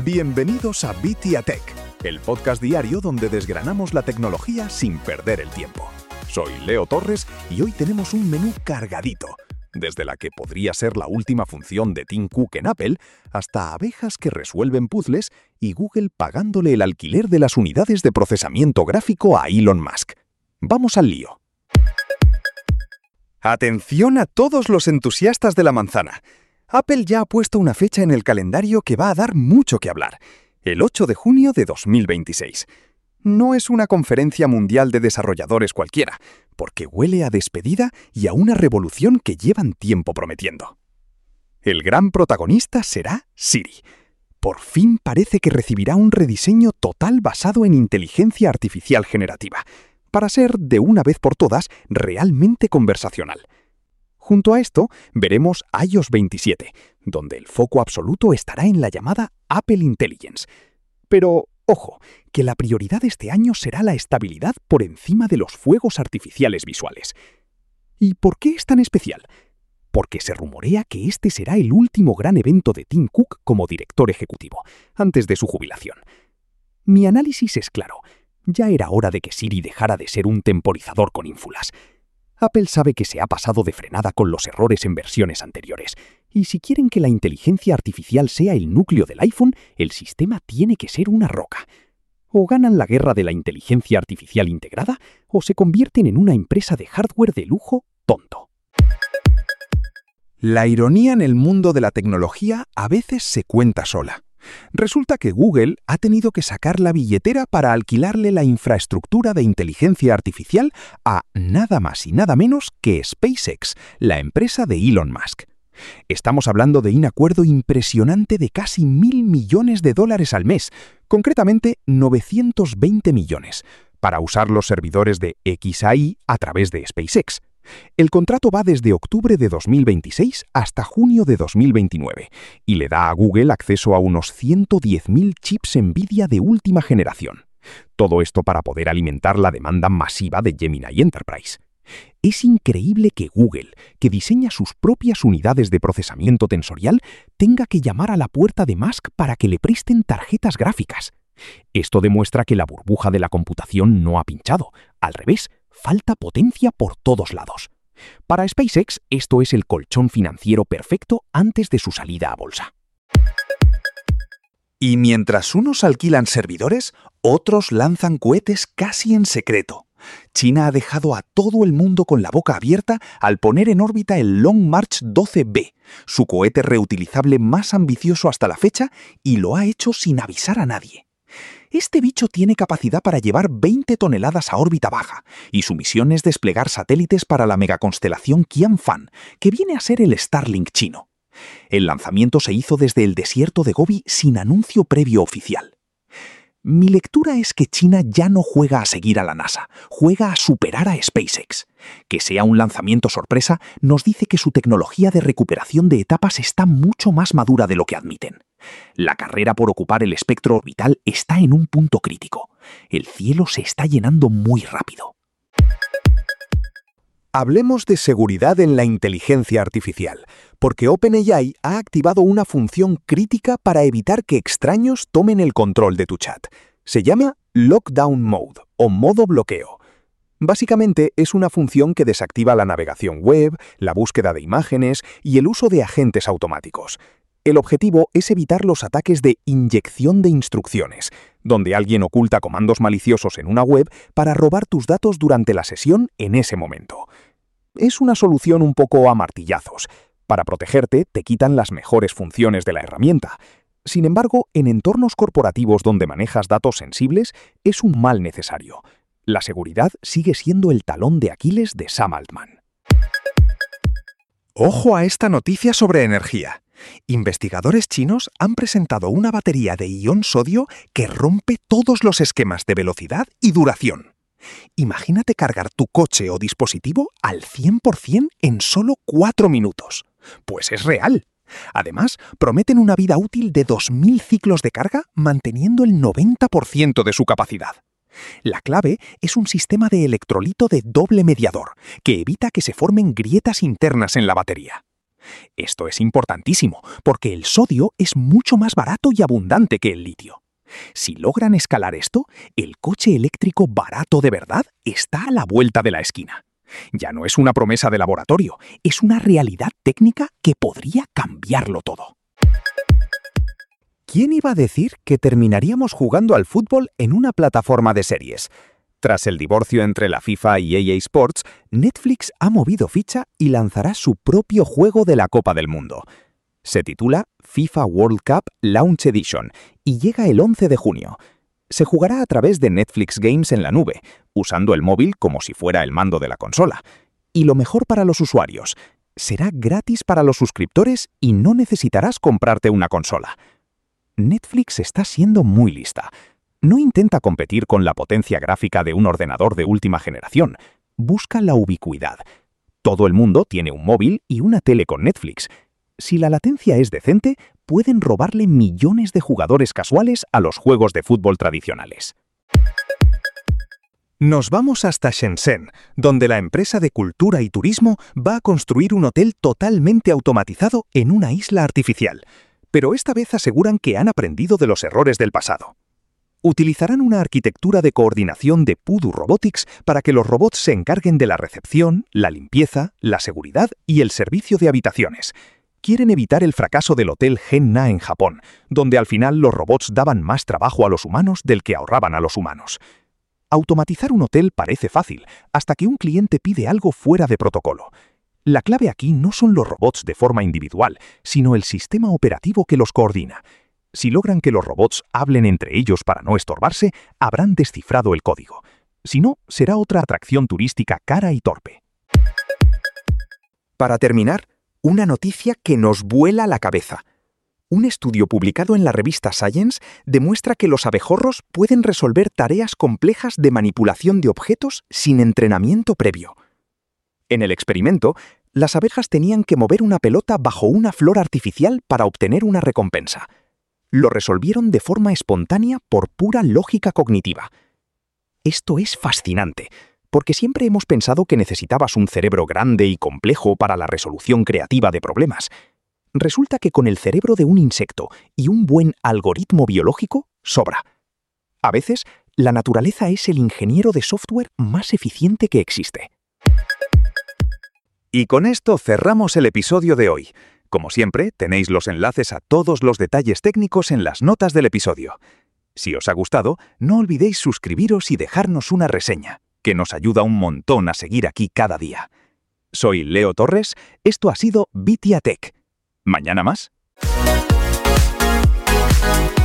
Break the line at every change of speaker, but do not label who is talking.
Bienvenidos a Bitia Tech, el podcast diario donde desgranamos la tecnología sin perder el tiempo. Soy Leo Torres y hoy tenemos un menú cargadito, desde la que podría ser la última función de Tim Cook en Apple, hasta abejas que resuelven puzzles y Google pagándole el alquiler de las unidades de procesamiento gráfico a Elon Musk. Vamos al lío. Atención a todos los entusiastas de la manzana. Apple ya ha puesto una fecha en el calendario que va a dar mucho que hablar, el 8 de junio de 2026. No es una conferencia mundial de desarrolladores cualquiera, porque huele a despedida y a una revolución que llevan tiempo prometiendo. El gran protagonista será Siri. Por fin parece que recibirá un rediseño total basado en inteligencia artificial generativa, para ser, de una vez por todas, realmente conversacional. Junto a esto, veremos iOS 27, donde el foco absoluto estará en la llamada Apple Intelligence. Pero, ojo, que la prioridad este año será la estabilidad por encima de los fuegos artificiales visuales. ¿Y por qué es tan especial? Porque se rumorea que este será el último gran evento de Tim Cook como director ejecutivo, antes de su jubilación. Mi análisis es claro. Ya era hora de que Siri dejara de ser un temporizador con ínfulas. Apple sabe que se ha pasado de frenada con los errores en versiones anteriores, y si quieren que la inteligencia artificial sea el núcleo del iPhone, el sistema tiene que ser una roca. O ganan la guerra de la inteligencia artificial integrada, o se convierten en una empresa de hardware de lujo tonto. La ironía en el mundo de la tecnología a veces se cuenta sola. Resulta que Google ha tenido que sacar la billetera para alquilarle la infraestructura de inteligencia artificial a nada más y nada menos que SpaceX, la empresa de Elon Musk. Estamos hablando de un acuerdo impresionante de casi $1.000 millones al mes, concretamente 920 millones, para usar los servidores de xAI a través de SpaceX. El contrato va desde octubre de 2026 hasta junio de 2029 y le da a Google acceso a unos 110.000 chips Nvidia de última generación. Todo esto para poder alimentar la demanda masiva de Gemini Enterprise. Es increíble que Google, que diseña sus propias unidades de procesamiento tensorial, tenga que llamar a la puerta de Musk para que le presten tarjetas gráficas. Esto demuestra que la burbuja de la computación no ha pinchado. Al revés, falta potencia por todos lados. Para SpaceX, esto es el colchón financiero perfecto antes de su salida a bolsa. Y mientras unos alquilan servidores, otros lanzan cohetes casi en secreto. China ha dejado a todo el mundo con la boca abierta al poner en órbita el Long March 12B, su cohete reutilizable más ambicioso hasta la fecha, y lo ha hecho sin avisar a nadie. Este bicho tiene capacidad para llevar 20 toneladas a órbita baja, y su misión es desplegar satélites para la megaconstelación Qianfan, que viene a ser el Starlink chino. El lanzamiento se hizo desde el desierto de Gobi sin anuncio previo oficial. Mi lectura es que China ya no juega a seguir a la NASA, juega a superar a SpaceX. Que sea un lanzamiento sorpresa nos dice que su tecnología de recuperación de etapas está mucho más madura de lo que admiten. La carrera por ocupar el espectro orbital está en un punto crítico. El cielo se está llenando muy rápido. Hablemos de seguridad en la inteligencia artificial, porque OpenAI ha activado una función crítica para evitar que extraños tomen el control de tu chat. Se llama Lockdown Mode, o modo bloqueo. Básicamente es una función que desactiva la navegación web, la búsqueda de imágenes y el uso de agentes automáticos. El objetivo es evitar los ataques de inyección de instrucciones, donde alguien oculta comandos maliciosos en una web para robar tus datos durante la sesión en ese momento. Es una solución un poco a martillazos. Para protegerte, te quitan las mejores funciones de la herramienta. Sin embargo, en entornos corporativos donde manejas datos sensibles, es un mal necesario. La seguridad sigue siendo el talón de Aquiles de Sam Altman. Ojo a esta noticia sobre energía. Investigadores chinos han presentado una batería de ion sodio que rompe todos los esquemas de velocidad y duración. Imagínate cargar tu coche o dispositivo al 100% en solo 4 minutos. Pues es real. Además, prometen una vida útil de 2.000 ciclos de carga manteniendo el 90% de su capacidad. La clave es un sistema de electrolito de doble mediador, que evita que se formen grietas internas en la batería.
Esto es importantísimo, porque el sodio es mucho más barato y abundante que el litio. Si logran escalar esto, el coche eléctrico barato de verdad está a la vuelta de la esquina. Ya no es una promesa de laboratorio, es una realidad técnica que podría cambiarlo todo.
¿Quién iba a decir que terminaríamos jugando al fútbol en una plataforma de series? Tras el divorcio entre la FIFA y EA Sports, Netflix ha movido ficha y lanzará su propio juego de la Copa del Mundo. Se titula FIFA World Cup Launch Edition y llega el 11 de junio. Se jugará a través de Netflix Games en la nube, usando el móvil como si fuera el mando de la consola. Y lo mejor para los usuarios, será gratis para los suscriptores y no necesitarás comprarte una consola. Netflix está siendo muy lista. No intenta competir con la potencia gráfica de un ordenador de última generación. Busca la ubicuidad. Todo el mundo tiene un móvil y una tele con Netflix. Si la latencia es decente, pueden robarle millones de jugadores casuales a los juegos de fútbol tradicionales. Nos vamos hasta Shenzhen, donde la empresa de cultura y turismo va a construir un hotel totalmente automatizado en una isla artificial. Pero esta vez aseguran que han aprendido de los errores del pasado. Utilizarán una arquitectura de coordinación de Pudu Robotics para que los robots se encarguen de la recepción, la limpieza, la seguridad y el servicio de habitaciones. Quieren evitar el fracaso del hotel Genna en Japón, donde al final los robots daban más trabajo a los humanos del que ahorraban a los humanos. Automatizar un hotel parece fácil, hasta que un cliente pide algo fuera de protocolo. La clave aquí no son los robots de forma individual, sino el sistema operativo que los coordina. Si logran que los robots hablen entre ellos para no estorbarse, habrán descifrado el código. Si no, será otra atracción turística cara y torpe. Para terminar, una noticia que nos vuela la cabeza. Un estudio publicado en la revista Science demuestra que los abejorros pueden resolver tareas complejas de manipulación de objetos sin entrenamiento previo. En el experimento, las abejas tenían que mover una pelota bajo una flor artificial para obtener una recompensa. Lo resolvieron de forma espontánea por pura lógica cognitiva. Esto es fascinante, porque siempre hemos pensado que necesitabas un cerebro grande y complejo para la resolución creativa de problemas. Resulta que con el cerebro de un insecto y un buen algoritmo biológico, sobra. A veces, la naturaleza es el ingeniero de software más eficiente que existe. Y con esto cerramos el episodio de hoy. Como siempre, tenéis los enlaces a todos los detalles técnicos en las notas del episodio. Si os ha gustado, no olvidéis suscribiros y dejarnos una reseña, que nos ayuda un montón a seguir aquí cada día. Soy Leo Torres, esto ha sido Bitia Tech. ¿Mañana más?